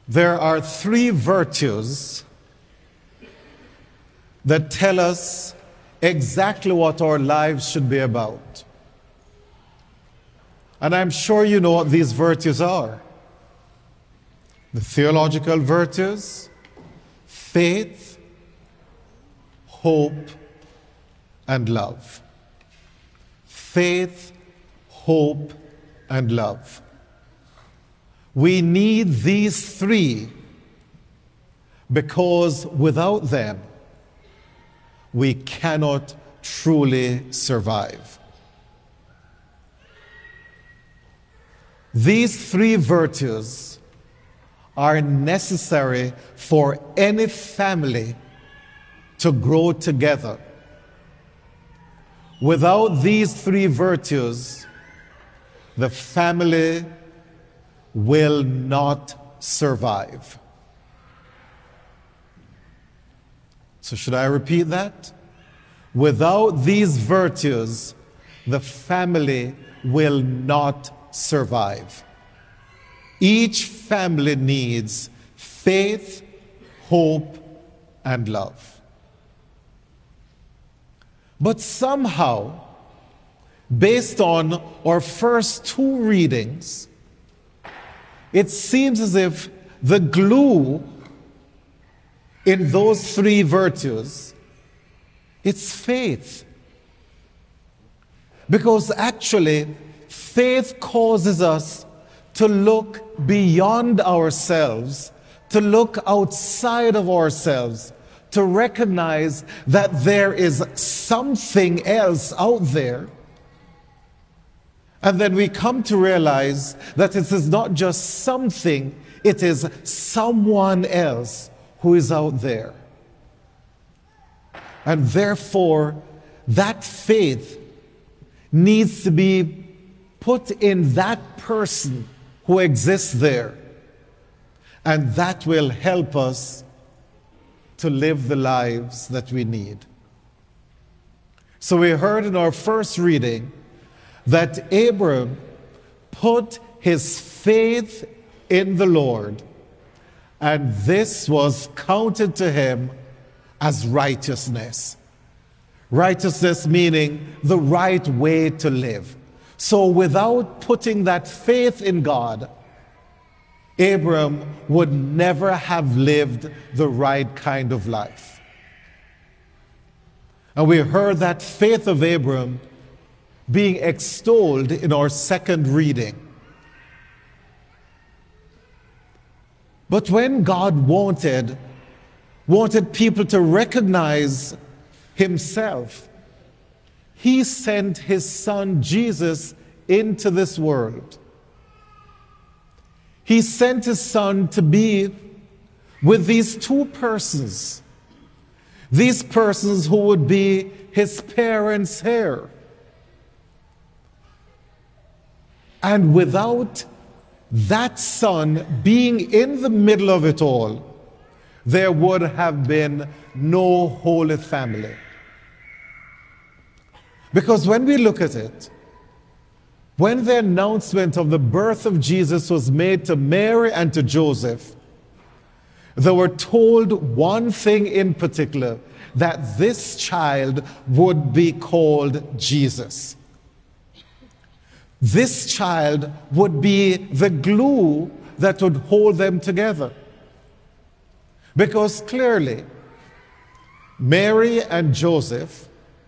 There are three virtues that tell us exactly what our lives should be about. And I'm sure you know what these virtues are. The theological virtues, faith, hope, and love. Faith, hope, and love. We need these three because without them, we cannot truly survive. These three virtues are necessary for any family to grow together. Without these three virtues, the family will not survive. So should I repeat that? Without these virtues, the family will not survive. Each family needs faith, hope, and love. But somehow, based on our first two readings, it seems as if the glue in those three virtues, it's faith. Because actually, faith causes us to look beyond ourselves, to look outside of ourselves, to recognize that there is something else out there. And then we come to realize that it is not just something, it is someone else who is out there. And therefore, that faith needs to be put in that person who exists there. And that will help us to live the lives that we need. So we heard in our first reading that Abram put his faith in the Lord, and this was counted to him as righteousness. Righteousness meaning the right way to live. So without putting that faith in God, Abram would never have lived the right kind of life. And we heard that faith of Abram being extolled in our second reading. But when God wanted people to recognize himself, he sent his son Jesus into this world. He sent his son to be with these two persons. These persons who would be his parents' heir. And without that son being in the middle of it all, there would have been no holy family. Because when we look at it, when the announcement of the birth of Jesus was made to Mary and to Joseph, they were told one thing in particular, that this child would be called Jesus. This child would be the glue that would hold them together. Because clearly, Mary and Joseph,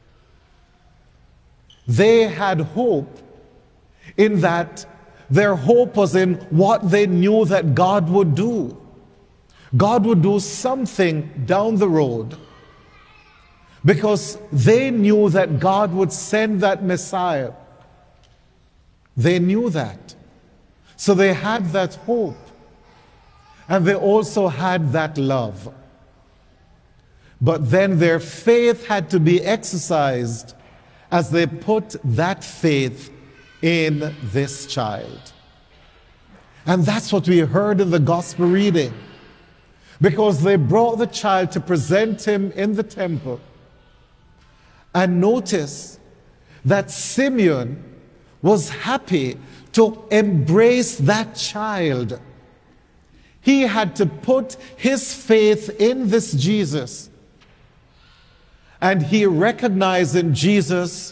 they had hope in that their hope was in what they knew that God would do. God would do something down the road because they knew that God would send that Messiah. They knew that. So they had that hope. And they also had that love. But then their faith had to be exercised as they put that faith in this child. And that's what we heard in the gospel reading. Because they brought the child to present him in the temple. And notice that Simeon was happy to embrace that child. He had to put his faith in this Jesus. And he recognized in Jesus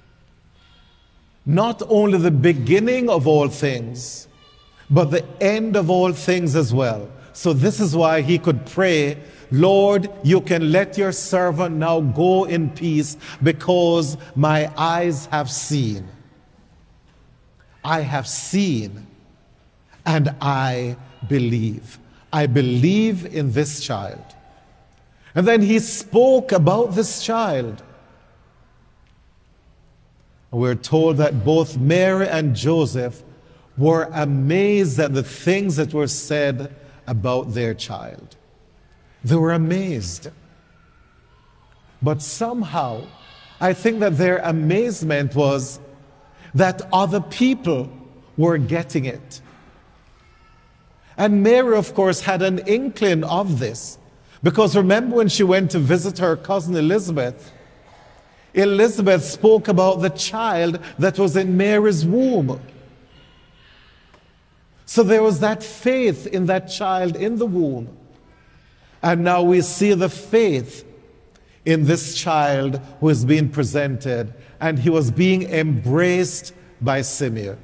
not only the beginning of all things, but the end of all things as well. So this is why he could pray, Lord, you can let your servant now go in peace because my eyes have seen. I have seen and I believe. I believe in this child. And then he spoke about this child. We're told that both Mary and Joseph were amazed at the things that were said about their child. They were amazed. But somehow, I think that their amazement was that other people were getting it. And Mary, of course, had an inkling of this. Because remember when she went to visit her cousin Elizabeth, Elizabeth spoke about the child that was in Mary's womb. So there was that faith in that child in the womb. And now we see the faith in this child who is being presented, and he was being embraced by Simeon.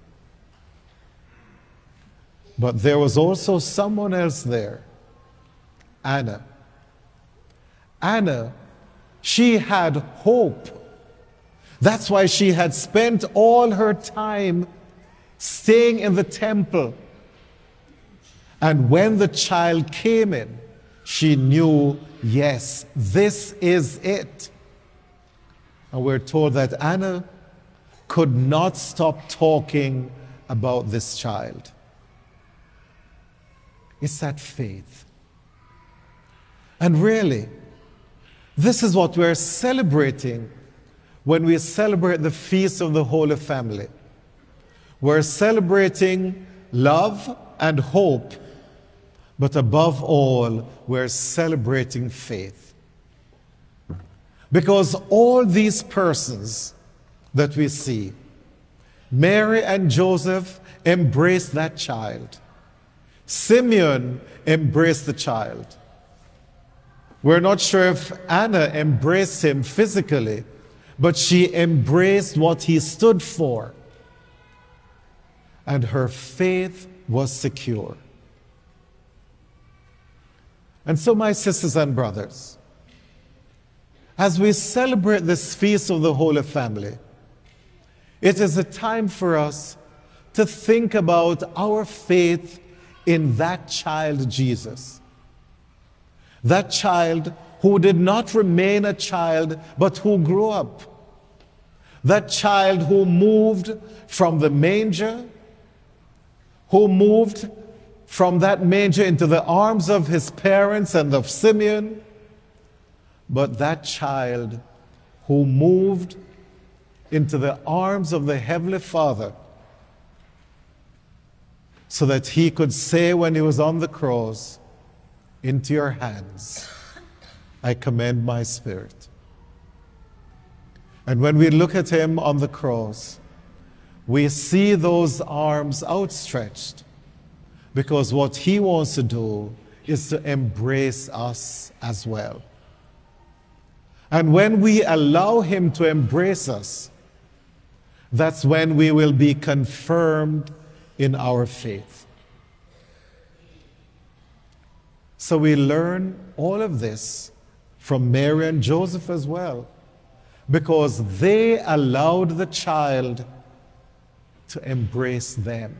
But there was also someone else there, Anna. Anna, she had hope. That's why she had spent all her time staying in the temple. And when the child came in, she knew, yes, this is it. And we're told that Anna could not stop talking about this child. It's that faith. And really, this is what we're celebrating when we celebrate the Feast of the Holy Family. We're celebrating love and hope, but above all, we're celebrating faith. Because all these persons that we see, Mary and Joseph embraced that child. Simeon embraced the child. We're not sure if Anna embraced him physically, but she embraced what he stood for. And her faith was secure. And so, my sisters and brothers, as we celebrate this Feast of the Holy Family, it is a time for us to think about our faith in that child Jesus. That child who did not remain a child, but who grew up. That child who moved from the manger, who moved from that manger into the arms of his parents and of Simeon, but that child who moved into the arms of the Heavenly Father, so that he could say when he was on the cross, into your hands I commend my spirit. And when we look at him on the cross, we see those arms outstretched, because what he wants to do is to embrace us as well. And when we allow him to embrace us, that's when we will be confirmed in our faith. So we learn all of this from Mary and Joseph as well, because they allowed the child to embrace them.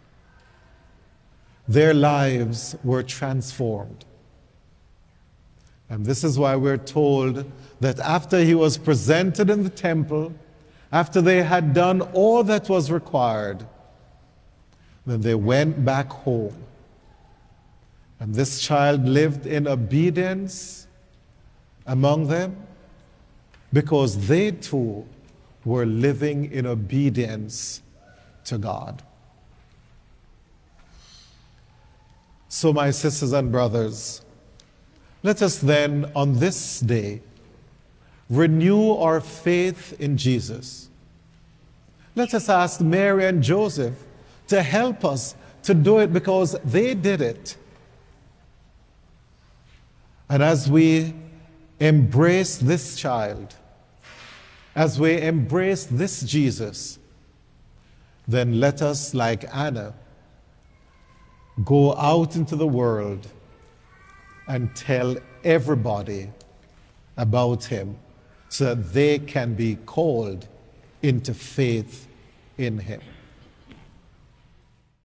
Their lives were transformed. And this is why we're told that after he was presented in the temple, after they had done all that was required, then they went back home. And this child lived in obedience among them, because they too were living in obedience to God. So, my sisters and brothers, let us then on this day renew our faith in Jesus. Let us ask Mary and Joseph to help us to do it, because they did it. And as we embrace this child, as we embrace this Jesus, then let us, like Anna, go out into the world and tell everybody about him so that they can be called into faith in him.